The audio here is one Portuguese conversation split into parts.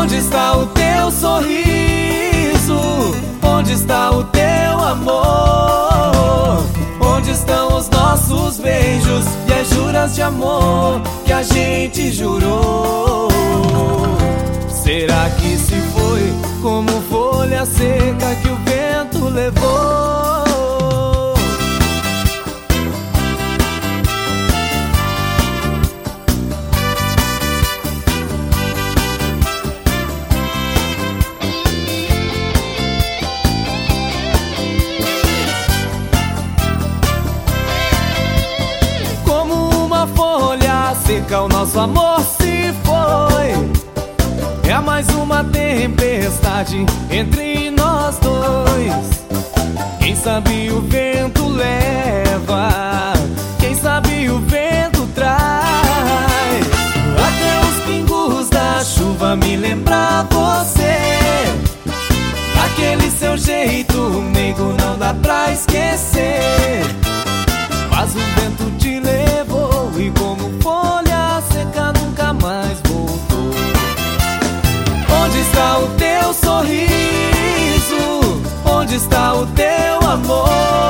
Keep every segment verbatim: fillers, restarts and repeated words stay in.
Onde está o teu sorriso? Onde está o teu amor? Onde estão os nossos beijos e as juras de amor que a gente jurou? Será que se foi como folha seca que o vento levou? Seca, o nosso amor se foi. É mais uma tempestade entre nós dois. Quem sabe o vento leva, quem sabe o vento traz. Até os pingos da chuva me lembra você. Aquele seu jeito meigo não dá pra esquecer. Mas o vento te levou e como folha seca nunca mais voltou. Onde está o teu sorriso? Onde está o teu amor?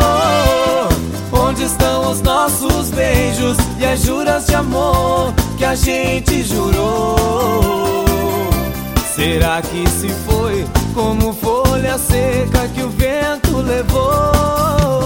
Onde estão os nossos beijos e as juras de amor que a gente jurou? Será que se foi como folha seca que o vento levou?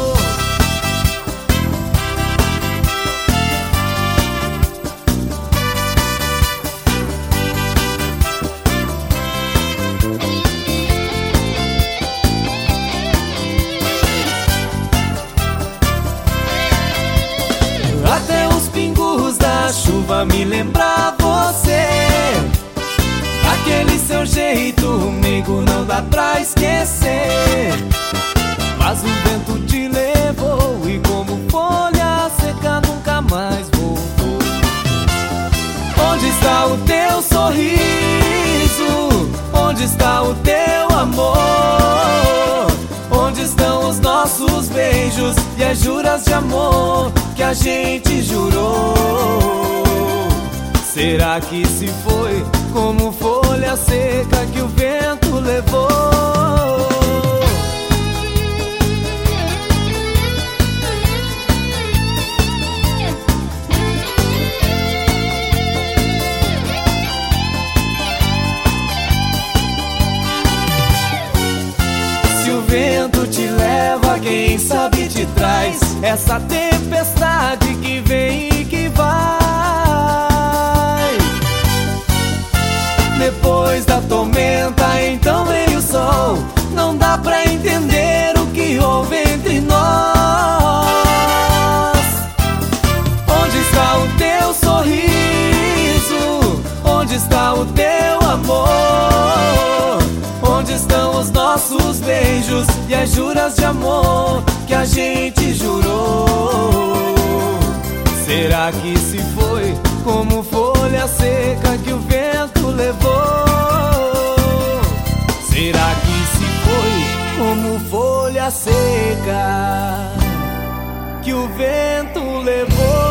Até os pingos da chuva me lembra você. Aquele seu jeito meigo não dá pra esquecer. Mas o vento te levou e como folha seca nunca mais voltou. Onde está o teu sorriso? Onde está o teu amor? Onde estão os nossos beijos e as juras de amor que a gente jurou? Será que se foi como folha seca que o vento levou? Se o vento te leva, quem sabe te traz essa tempestade que vem e que vai. Depois da tormenta, então vem o sol. Não dá pra entender o que houve entre nós. Onde está o teu sorriso? Onde está o teu amor? Onde estão os nossos beijos e as juras de amor que a gente jurou? Será que se foi como folha seca que o vento levou? Será que se foi como folha seca que o vento levou?